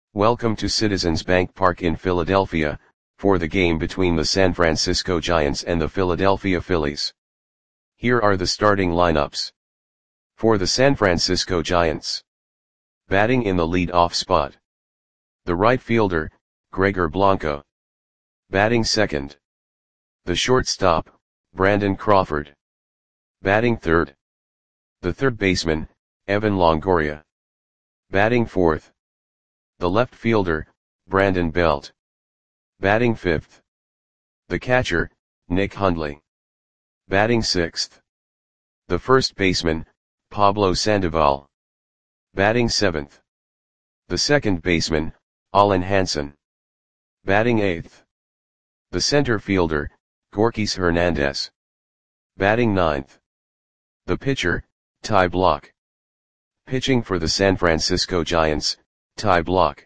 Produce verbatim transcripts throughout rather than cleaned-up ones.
Welcome to Citizens Bank Park in Philadelphia, for the game between the San Francisco Giants and the Philadelphia Phillies. Here are the starting lineups. For the San Francisco Giants. Batting in the lead-off spot. The right fielder, Gregor Blanco. Batting second. The shortstop, Brandon Crawford. Batting third. The third baseman, Evan Longoria. Batting fourth. The left fielder, Brandon Belt. Batting fifth. The catcher, Nick Hundley. Batting sixth. The first baseman, Pablo Sandoval. Batting seventh. The second baseman, Alan Hansen. Batting eighth. The center fielder, Gorkys Hernandez. Batting ninth. The pitcher, Ty Blach. Pitching for the San Francisco Giants, Ty Blach.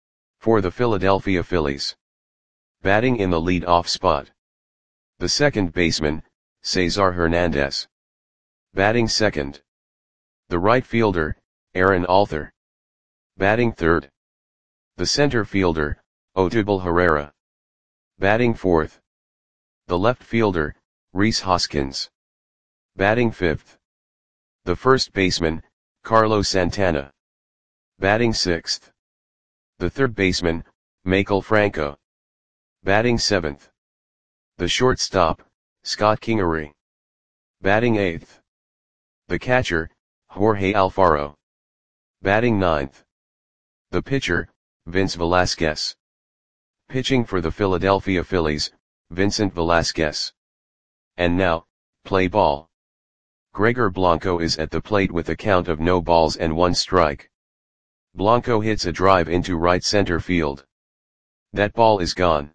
For the Philadelphia Phillies. Batting in the lead-off spot. The second baseman, Cesar Hernandez. Batting second. The right fielder, Aaron Alther. Batting third. The center fielder, Odubel Herrera. Batting fourth. The left fielder, Rhys Hoskins. Batting fifth. The first baseman, Carlos Santana. Batting sixth. The third baseman, Maikel Franco. Batting seventh. The shortstop, Scott Kingery. Batting eighth. The catcher, Jorge Alfaro. Batting ninth. The pitcher, Vince Velasquez. Pitching for the Philadelphia Phillies, Vincent Velasquez. And now, play ball. Gregor Blanco is at the plate with a count of no balls and one strike. Blanco hits a drive into right center field. That ball is gone.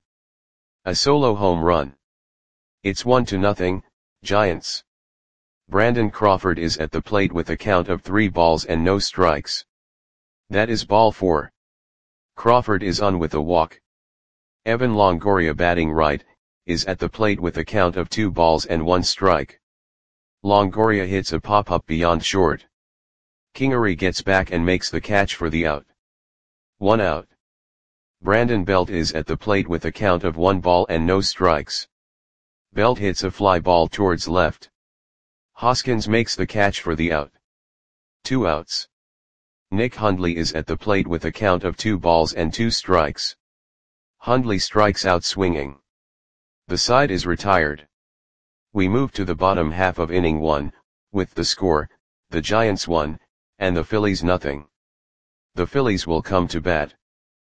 A solo home run. It's one to nothing, Giants. Brandon Crawford is at the plate with a count of three balls and no strikes. That is ball four. Crawford is on with a walk. Evan Longoria, batting right, is at the plate with a count of two balls and one strike. Longoria hits a pop-up beyond short. Kingery gets back and makes the catch for the out. One out. Brandon Belt is at the plate with a count of one ball and no strikes. Belt hits a fly ball towards left. Hoskins makes the catch for the out. Two outs. Nick Hundley is at the plate with a count of two balls and two strikes. Hundley strikes out swinging. The side is retired. We move to the bottom half of inning one, with the score, the Giants one, and the Phillies nothing. The Phillies will come to bat.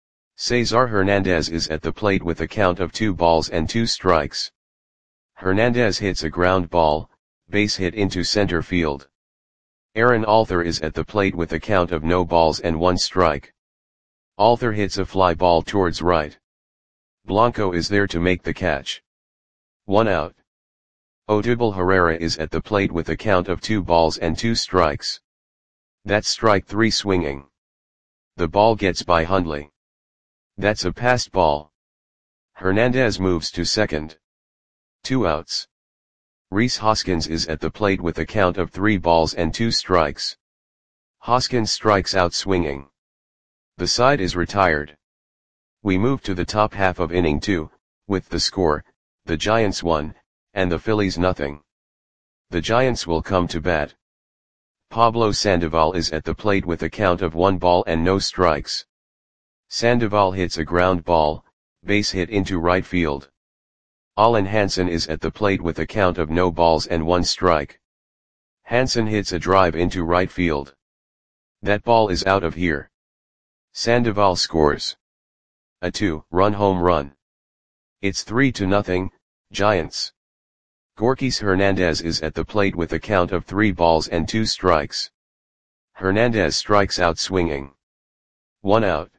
Cesar Hernandez is at the plate with a count of two balls and two strikes. Hernandez hits a ground ball, base hit into center field. Aaron Alther is at the plate with a count of no balls and one strike. Alther hits a fly ball towards right. Blanco is there to make the catch. One out. Odubel Herrera is at the plate with a count of two balls and two strikes. That's strike three swinging. The ball gets by Hundley. That's a passed ball. Hernandez moves to second. Two outs. Rhys Hoskins is at the plate with a count of three balls and two strikes. Hoskins strikes out swinging. The side is retired. We move to the top half of inning two, with the score, the Giants one, and the Phillies nothing. The Giants will come to bat. Pablo Sandoval is at the plate with a count of one ball and no strikes. Sandoval hits a ground ball, base hit into right field. Alan Hansen is at the plate with a count of no balls and one strike. Hansen hits a drive into right field. That ball is out of here. Sandoval scores a two-run home run. It's three to nothing, Giants. Gorkys Hernandez is at the plate with a count of three balls and two strikes. Hernandez strikes out swinging. One out.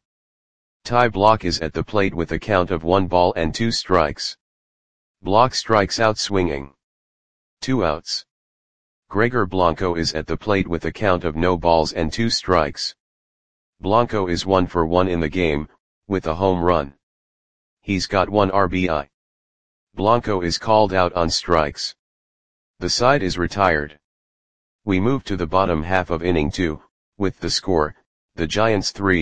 Ty Blach is at the plate with a count of one ball and two strikes. Blach strikes out swinging. Two outs. Gregor Blanco is at the plate with a count of no balls and two strikes. Blanco is one for one in the game, with a home run. He's got one R B I. Blanco is called out on strikes. The side is retired. We move to the bottom half of inning two, with the score, the Giants three,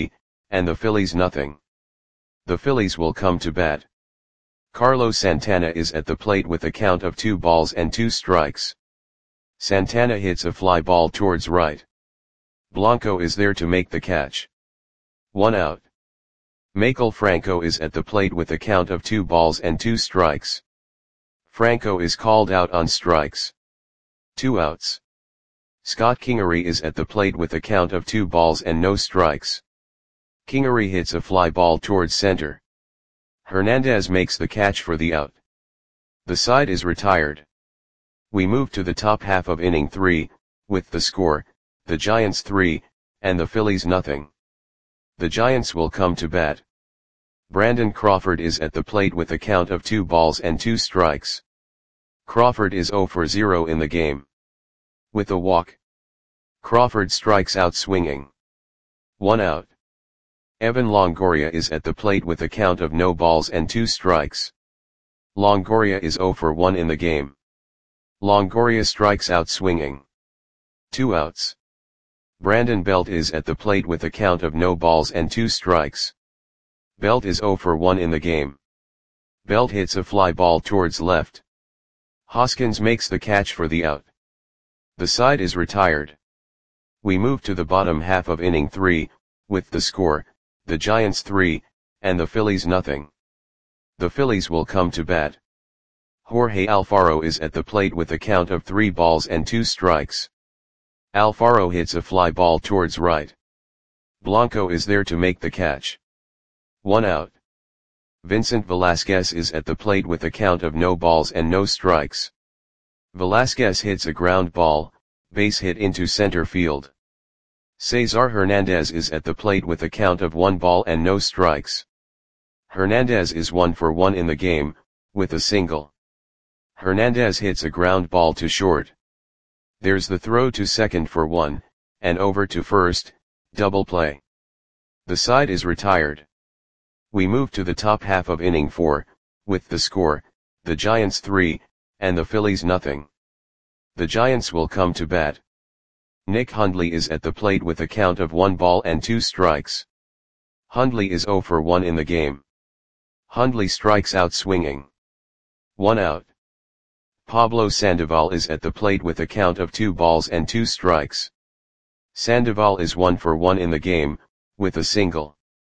and the Phillies nothing. The Phillies will come to bat. Carlos Santana is at the plate with a count of two balls and two strikes. Santana hits a fly ball towards right. Blanco is there to make the catch. One out. Maikel Franco is at the plate with a count of two balls and two strikes. Franco is called out on strikes. Two outs. Scott Kingery is at the plate with a count of two balls and no strikes. Kingery hits a fly ball towards center. Hernandez makes the catch for the out. The side is retired. We move to the top half of inning three, with the score, the Giants three, and the Phillies nothing. The Giants will come to bat. Brandon Crawford is at the plate with a count of two balls and two strikes. Crawford is zero for zero in the game. With a walk, Crawford strikes out swinging. One out. Evan Longoria is at the plate with a count of no balls and two strikes. Longoria is zero for one in the game. Longoria strikes out swinging. Two outs. Brandon Belt is at the plate with a count of no balls and two strikes. Belt is zero for one in the game. Belt hits a fly ball towards left. Hoskins makes the catch for the out. The side is retired. We move to the bottom half of inning three, with the score, the Giants three, and the Phillies nothing. The Phillies will come to bat. Jorge Alfaro is at the plate with a count of three balls and two strikes. Alfaro hits a fly ball towards right. Blanco is there to make the catch. One out. Vincent Velasquez is at the plate with a count of no balls and no strikes. Velasquez hits a ground ball, base hit into center field. Cesar Hernandez is at the plate with a count of one ball and no strikes. Hernandez is one for one in the game, with a single. Hernandez hits a ground ball to short. There's the throw to second for one, and over to first, double play. The side is retired. We move to the top half of inning four, with the score, the Giants three, and the Phillies nothing. The Giants will come to bat. Nick Hundley is at the plate with a count of one ball and two strikes. Hundley is zero for one in the game. Hundley strikes out swinging. One out. Pablo Sandoval is at the plate with a count of two balls and two strikes. Sandoval is one for one in the game, with a single.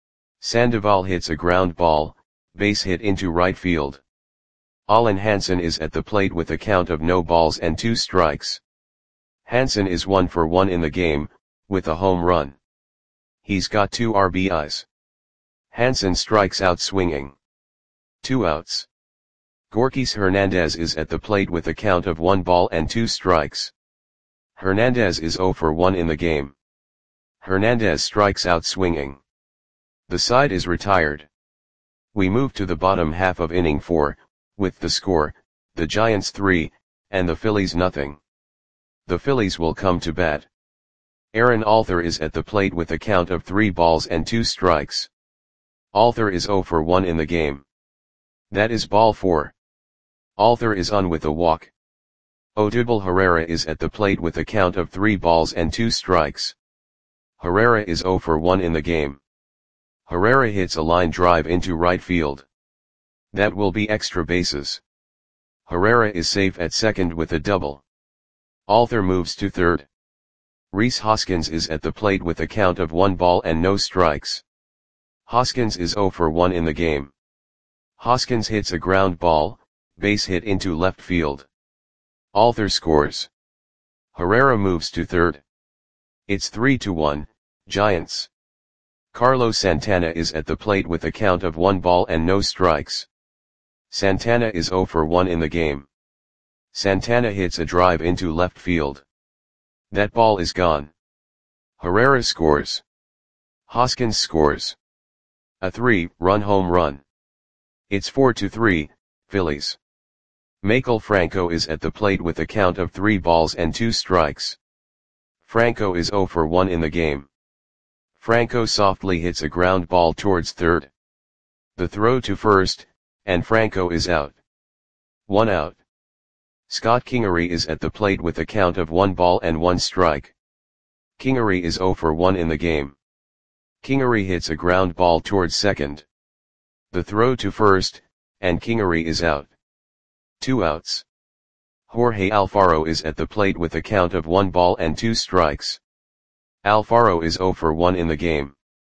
Sandoval hits a ground ball, base hit into right field. Allen Hansen is at the plate with a count of no balls and two strikes. Hansen is one for one in the game, with a home run. He's got two R B Is. Hansen strikes out swinging. Two outs. Gorkys Hernandez is at the plate with a count of one ball and two strikes. Hernandez is zero for one in the game. Hernandez strikes out swinging. The side is retired. We move to the bottom half of inning four, with the score, the Giants three, and the Phillies nothing. The Phillies will come to bat. Aaron Alther is at the plate with a count of three balls and two strikes. Alther is zero for one in the game. That is ball four. Alther is on with a walk. Odubel Herrera is at the plate with a count of three balls and two strikes. Herrera is zero for one in the game. Herrera hits a line drive into right field. That will be extra bases. Herrera is safe at second with a double. Alther moves to third. Rhys Hoskins is at the plate with a count of one ball and no strikes. Hoskins is zero for one in the game. Hoskins hits a ground ball, base hit into left field. Alther scores. Herrera moves to third. It's three to one, Giants. Carlos Santana is at the plate with a count of one ball and no strikes. Santana is zero for one in the game. Santana hits a drive into left field. That ball is gone. Herrera scores. Hoskins scores. A three-run home run. It's four to three, Phillies. Maikel Franco is at the plate with a count of three balls and two strikes. Franco is zero for one in the game. Franco softly hits a ground ball towards third. The throw to first, and Franco is out. One out. Scott Kingery is at the plate with a count of one ball and one strike. Kingery is zero for one in the game. Kingery hits a ground ball towards second. The throw to first, and Kingery is out. Two outs. Jorge Alfaro is at the plate with a count of one ball and two strikes. Alfaro is zero for one in the game.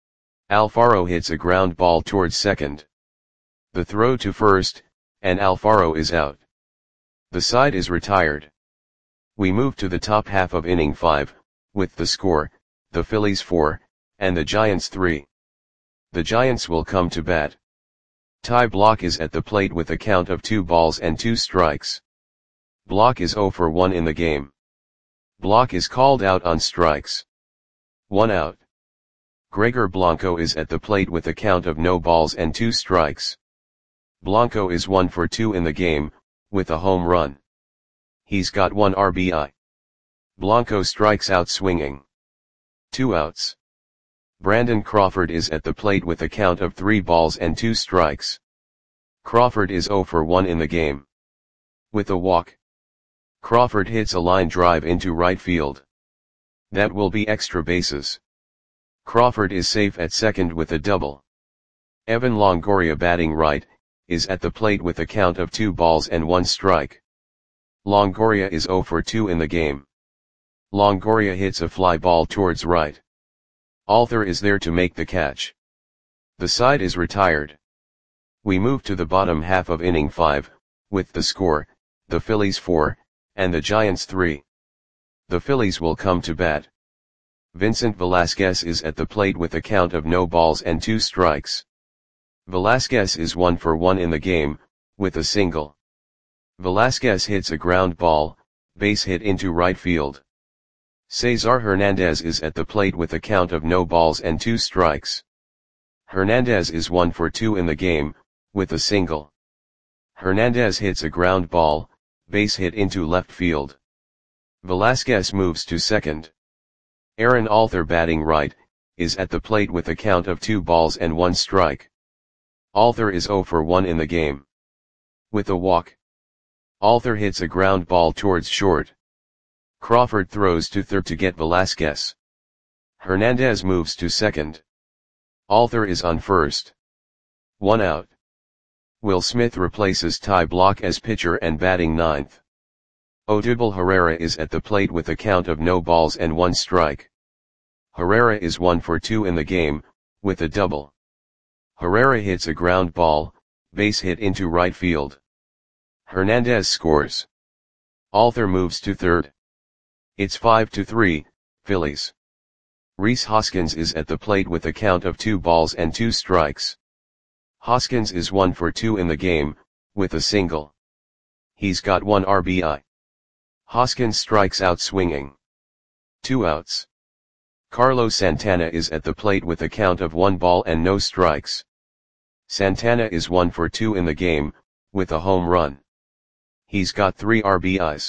Alfaro hits a ground ball towards second. The throw to first, and Alfaro is out. The side is retired. We move to the top half of inning five, with the score, the Phillies four, and the Giants three. The Giants will come to bat. Ty Blach is at the plate with a count of two balls and two strikes. Blach is zero for one in the game. Blach is called out on strikes. One out. Gregor Blanco is at the plate with a count of no balls and two strikes. Blanco is one for two in the game, with a home run. He's got one R B I. Blanco strikes out swinging. Two outs. Brandon Crawford is at the plate with a count of three balls and two strikes. Crawford is zero for one in the game. With a walk. Crawford hits a line drive into right field. That will be extra bases. Crawford is safe at second with a double. Evan Longoria, batting right, is at the plate with a count of two balls and one strike. Longoria is zero for two in the game. Longoria hits a fly ball towards right. Alter is there to make the catch. The side is retired. We move to the bottom half of inning five, with the score, the Phillies four, and the Giants three. The Phillies will come to bat. Vincent Velasquez is at the plate with a count of no balls and two strikes. Velasquez is one for one in the game, with a single. Velasquez hits a ground ball, base hit into right field. Cesar Hernandez is at the plate with a count of no balls and two strikes. Hernandez is one for two in the game, with a single. Hernandez hits a ground ball, base hit into left field. Velasquez moves to second. Aaron Alter, batting right, is at the plate with a count of two balls and one strike. Alter is zero for one in the game. With a walk. Alter hits a ground ball towards short. Crawford throws to third to get Velasquez. Hernandez moves to second. Alter is on first. One out. Will Smith replaces Ty Blach as pitcher and batting ninth. Odubel Herrera is at the plate with a count of no balls and one strike. Herrera is one for two in the game, with a double. Herrera hits a ground ball, base hit into right field. Hernandez scores. Alter moves to third. It's five to three, Phillies. Rhys Hoskins is at the plate with a count of two balls and two strikes. Hoskins is one for two in the game, with a single. He's got one R B I. Hoskins strikes out swinging. Two outs. Carlos Santana is at the plate with a count of one ball and no strikes. Santana is one for two in the game, with a home run. He's got three R B Is.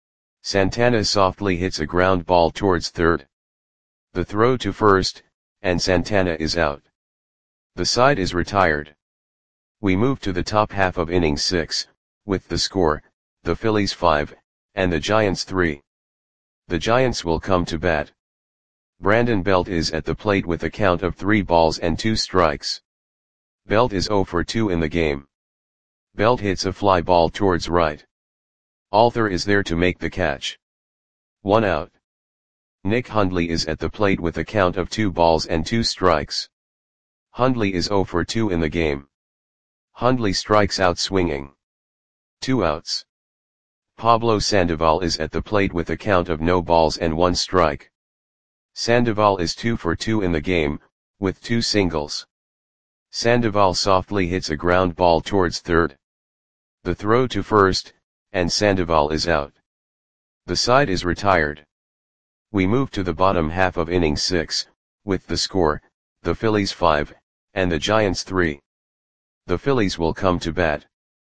Santana softly hits a ground ball towards third. The throw to first, and Santana is out. The side is retired. We move to the top half of inning six, with the score, the Phillies five, and the Giants three. The Giants will come to bat. Brandon Belt is at the plate with a count of three balls and two strikes. Belt is zero for two in the game. Belt hits a fly ball towards right. Alter is there to make the catch. One out. Nick Hundley is at the plate with a count of two balls and two strikes. Hundley is zero for two in the game. Hundley strikes out swinging. Two outs. Pablo Sandoval is at the plate with a count of no balls and one strike. Sandoval is two for two in the game, with two singles. Sandoval softly hits a ground ball towards third. The throw to first, and Sandoval is out. The side is retired. We move to the bottom half of inning six, with the score, the Phillies five, and the Giants three. The Phillies will come to bat.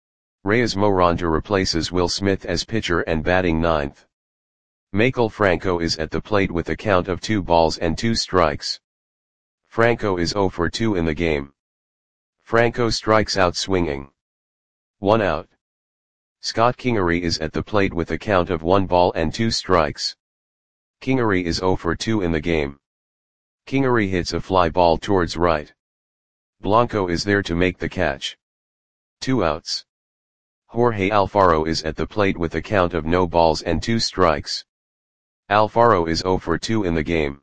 Reyes Moronta replaces Will Smith as pitcher and batting ninth. Maikel Franco is at the plate with a count of two balls and two strikes. Franco is zero for two in the game. Franco strikes out swinging. One out. Scott Kingery is at the plate with a count of one ball and two strikes. Kingery is zero for two in the game. Kingery hits a fly ball towards right. Blanco is there to make the catch. Two outs. Jorge Alfaro is at the plate with a count of no balls and two strikes. Alfaro is zero for two in the game.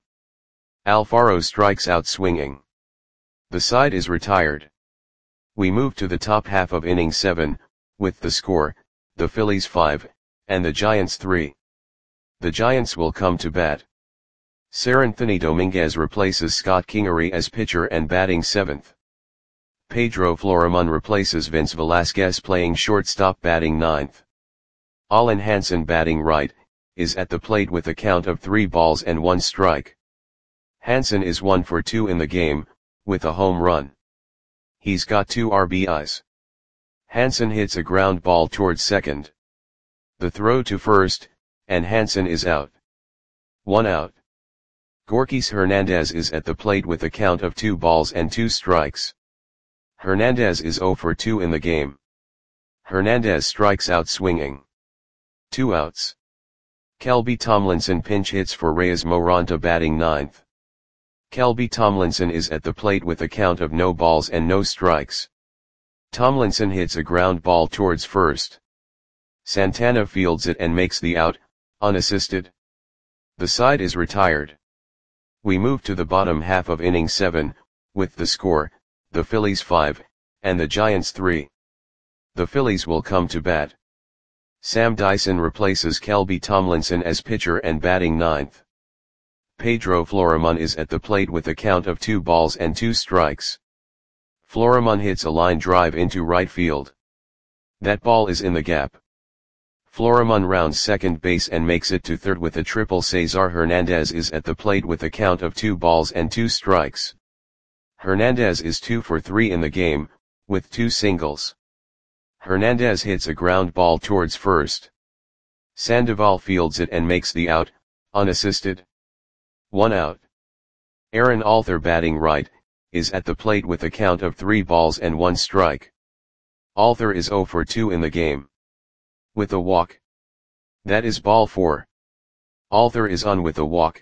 Alfaro strikes out swinging. The side is retired. We move to the top half of inning seven, with the score, the Phillies five, and the Giants three. The Giants will come to bat. Seranthony Dominguez replaces Scott Kingery as pitcher and batting seventh. Pedro Florimon replaces Vince Velasquez playing shortstop batting ninth. Alan Hansen batting right, is at the plate with a count of three balls and one strike. Hansen is one for two in the game, with a home run. He's got two R B Is. Hansen hits a ground ball towards second. The throw to first, and Hansen is out. One out. Gorkys Hernandez is at the plate with a count of two balls and two strikes. Hernandez is zero for two in the game. Hernandez strikes out swinging. Two outs. Kelby Tomlinson pinch hits for Reyes Moronta batting ninth. Kelby Tomlinson is at the plate with a count of no balls and no strikes. Tomlinson hits a ground ball towards first. Santana fields it and makes the out, unassisted. The side is retired. We move to the bottom half of inning seven, with the score, the Phillies five, and the Giants three. The Phillies will come to bat. Sam Dyson replaces Kelby Tomlinson as pitcher and batting ninth. Pedro Florimon is at the plate with a count of two balls and two strikes. Florimon hits a line drive into right field. That ball is in the gap. Florimon rounds second base and makes it to third with a triple. Cesar Hernandez is at the plate with a count of two balls and two strikes. Hernandez is two for three in the game, with two singles. Hernandez hits a ground ball towards first. Sandoval fields it and makes the out, unassisted. One out. Aaron Alther batting right, is at the plate with a count of three balls and one strike. Alther is zero for two in the game. With a walk. That is ball four. Alther is on with a walk.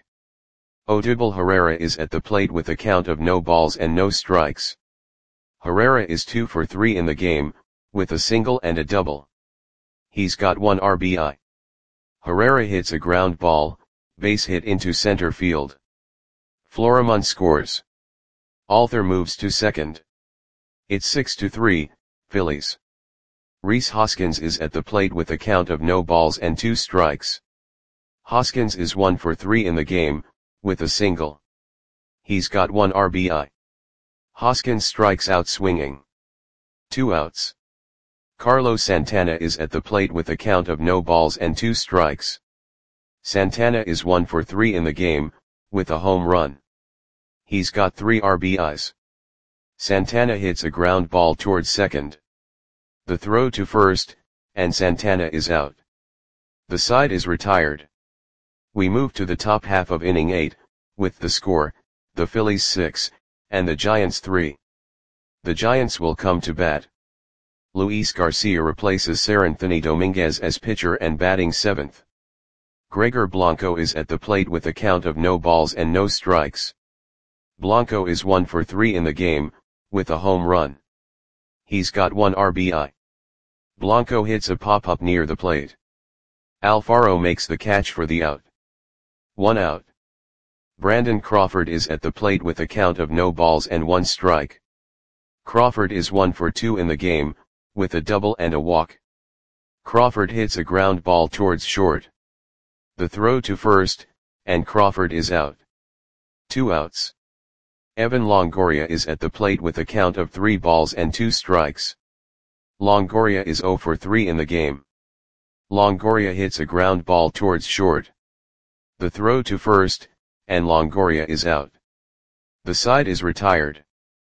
Odubel Herrera is at the plate with a count of no balls and no strikes. Herrera is two for three in the game, with a single and a double. He's got one R B I. Herrera hits a ground ball, base hit into center field. Florimon scores. Alther moves to second. It's six to three, Phillies. Rhys Hoskins is at the plate with a count of no balls and two strikes. Hoskins is one for three in the game, with a single. He's got one R B I. Hoskins strikes out swinging. Two outs. Carlos Santana is at the plate with a count of no balls and two strikes. Santana is one for three in the game, with a home run. He's got three R B Is. Santana hits a ground ball towards second. The throw to first, and Santana is out. The side is retired. We move to the top half of inning eight, with the score, the Phillies six, and the Giants three. The Giants will come to bat. Luis Garcia replaces Seranthony Dominguez as pitcher and batting seventh. Gregor Blanco is at the plate with a count of no balls and no strikes. Blanco is one for three in the game, with a home run. He's got one R B I. Blanco hits a pop-up near the plate. Alfaro makes the catch for the out. One out. Brandon Crawford is at the plate with a count of no balls and one strike. Crawford is one for two in the game, with a double and a walk. Crawford hits a ground ball towards short. The throw to first, and Crawford is out. Two outs. Evan Longoria is at the plate with a count of three balls and two strikes. Longoria is zero for three in the game. Longoria hits a ground ball towards short. The throw to first, and Longoria is out. The side is retired.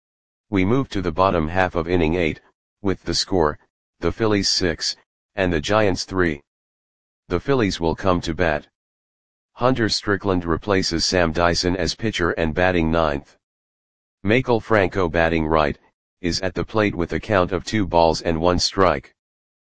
We move to the bottom half of inning eight, with the score, the Phillies six, and the Giants three. The Phillies will come to bat. Hunter Strickland replaces Sam Dyson as pitcher and batting ninth. Maikel Franco batting right, is at the plate with a count of two balls and one strike.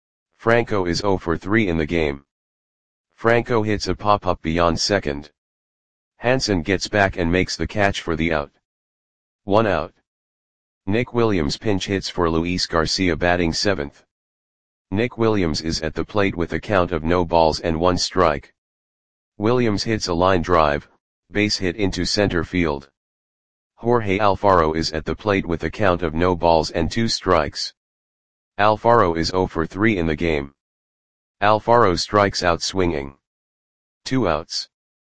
Franco is zero for three in the game. Franco hits a pop-up beyond second. Hansen gets back and makes the catch for the out. One out. Nick Williams pinch hits for Luis Garcia batting seventh. Nick Williams is at the plate with a count of no balls and one strike. Williams hits a line drive, base hit into center field. Jorge Alfaro is at the plate with a count of no balls and two strikes. Alfaro is zero for three in the game. Alfaro strikes out swinging. Two outs.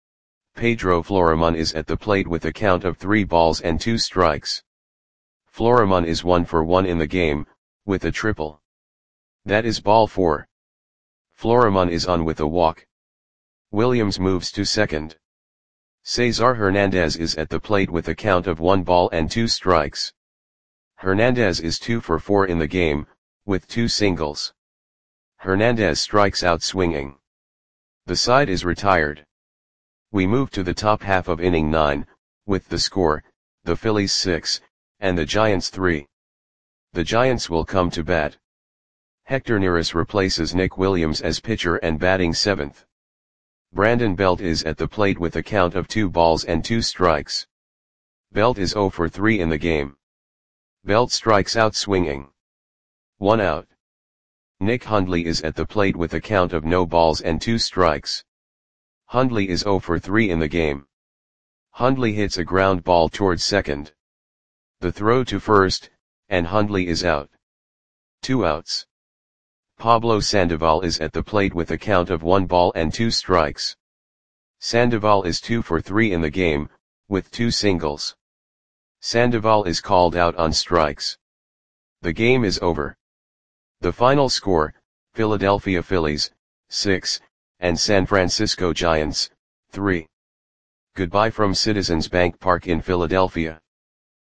Pedro Florimon is at the plate with a count of three balls and two strikes. Florimon is one for one in the game, with a triple. That is ball four. Florimon is on with a walk. Williams moves to second. Cesar Hernandez is at the plate with a count of one ball and two strikes. Hernandez is two for four in the game, with two singles. Hernandez strikes out swinging. The side is retired. We move to the top half of inning nine, with the score, the Phillies six, and the Giants three. The Giants will come to bat. Hector Neris replaces Nick Williams as pitcher and batting seventh. Brandon Belt is at the plate with a count of two balls and two strikes. Belt is zero for three in the game. Belt strikes out swinging. One out. Nick Hundley is at the plate with a count of no balls and two strikes. Hundley is zero for three in the game. Hundley hits a ground ball towards second. The throw to first, and Hundley is out. Two outs. Pablo Sandoval is at the plate with a count of one ball and two strikes. Sandoval is two for three in the game, with two singles. Sandoval is called out on strikes. The game is over. The final score, Philadelphia Phillies, six, and San Francisco Giants, three. Goodbye from Citizens Bank Park in Philadelphia.